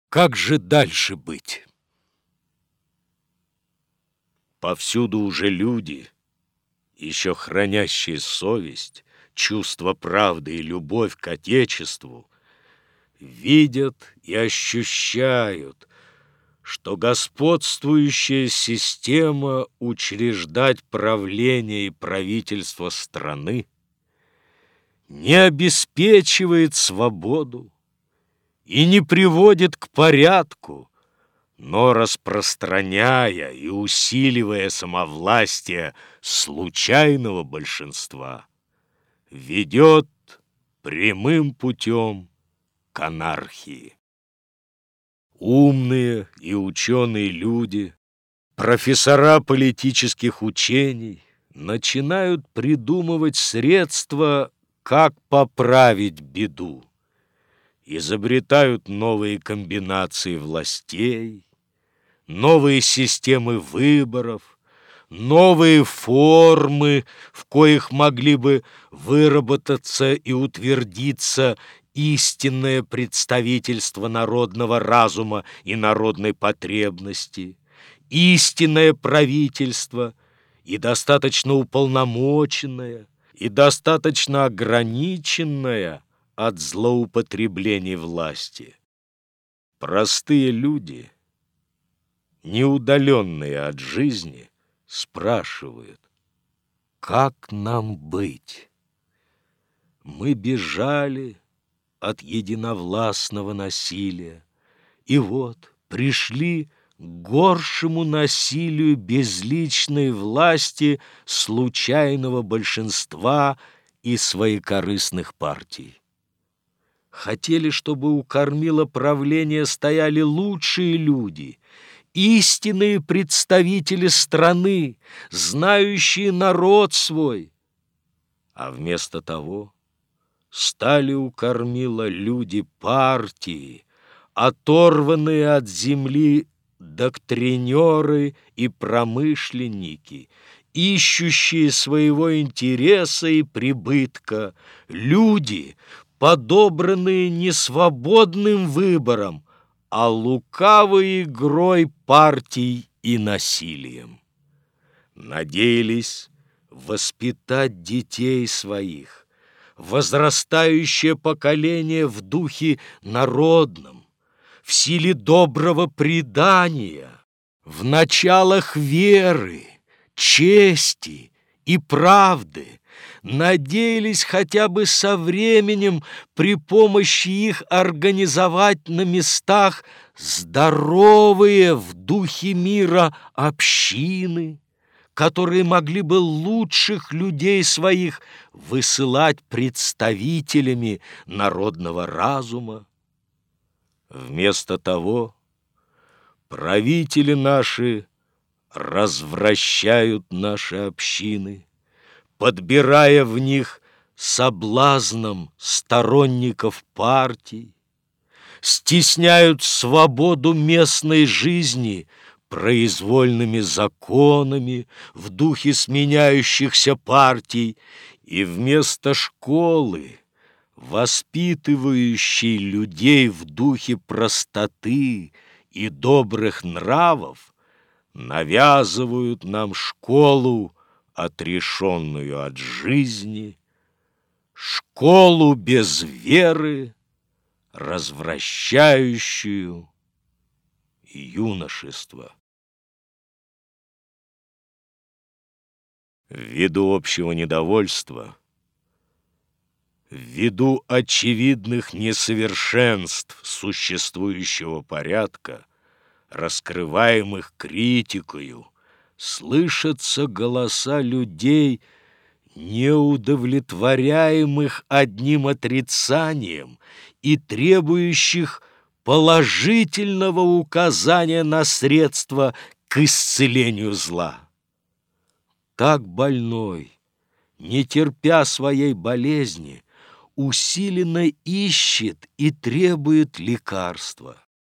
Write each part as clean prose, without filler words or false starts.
Как же дальше быть? Повсюду уже люди, еще хранящие совесть, чувство правды и любовь к Отечеству, видят и ощущают, что господствующая система учреждать правление и правительство страны не обеспечивает свободу и не приводит к порядку, но, распространяя и усиливая самовластие случайного большинства, ведет прямым путем к анархии. Умные и ученые люди, профессора политических учений начинают придумывать средства, как поправить беду. Изобретают новые комбинации властей, новые системы выборов, новые формы, в коих могли бы выработаться и утвердиться истинное представительство народного разума и народной потребности, истинное правительство и достаточно уполномоченное, и достаточно ограниченное от злоупотреблений власти. Простые люди, неудаленные от жизни, спрашивают: как нам быть? Мы бежали от единовластного насилия, и вот пришли к горшему насилию безличной власти случайного большинства и своекорыстных партий. Хотели, чтобы у кормила правления стояли лучшие люди, истинные представители страны, знающие народ свой. А вместо того стали у кормила люди партии, оторванные от земли доктринеры и промышленники, ищущие своего интереса и прибытка, люди, подобранные не свободным выбором, а лукавой игрой партий и насилием. Надеялись воспитать детей своих, возрастающее поколение в духе народном, в силе доброго предания, в началах веры, чести и правды, надеялись хотя бы со временем при помощи их организовать на местах здоровые в духе мира общины, которые могли бы лучших людей своих высылать представителями народного разума. Вместо того правители наши развращают наши общины, подбирая в них соблазном сторонников партий, стесняют свободу местной жизни произвольными законами в духе сменяющихся партий, и вместо школы, воспитывающей людей в духе простоты и добрых нравов, навязывают нам школу, отрешенную от жизни, школу без веры, развращающую юношество. Ввиду общего недовольства, ввиду очевидных несовершенств существующего порядка, раскрываемых критикою, слышатся голоса людей, неудовлетворяемых одним отрицанием и требующих положительного указания на средства к исцелению зла. Так больной, не терпя своей болезни, усиленно ищет и требует лекарства.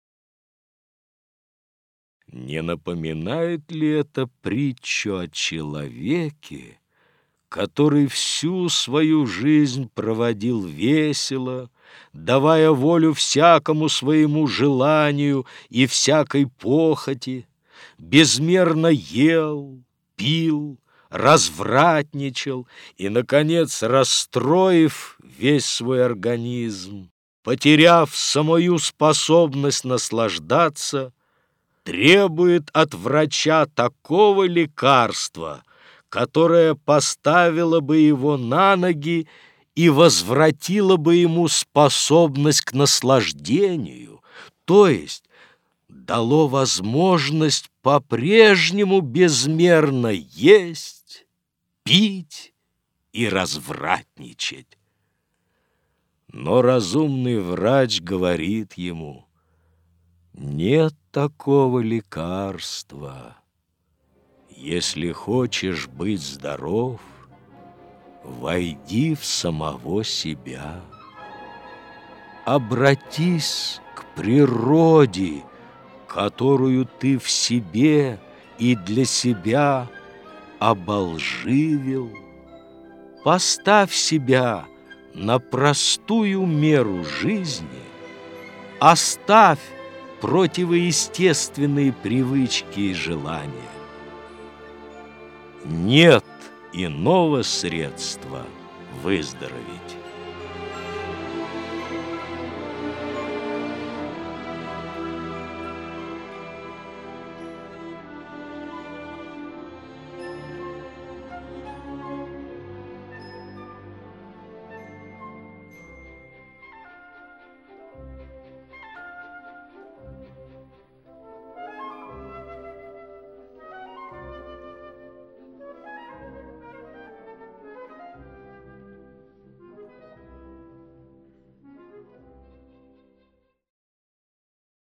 Не напоминает ли это притчу о человеке, который всю свою жизнь проводил весело, давая волю всякому своему желанию и всякой похоти, безмерно ел, пил, развратничал и, наконец, расстроив весь свой организм, потеряв самую способность наслаждаться, требует от врача такого лекарства, которое поставило бы его на ноги и возвратило бы ему способность к наслаждению, то есть дало возможность по-прежнему безмерно есть, пить и развратничать. Но разумный врач говорит ему: нет такого лекарства. Если хочешь быть здоров, войди в самого себя. Обратись к природе, которую ты в себе и для себя оболживил. Поставь себя на простую меру жизни, оставь противоестественные привычки и желания. Нет иного средства выздороветь.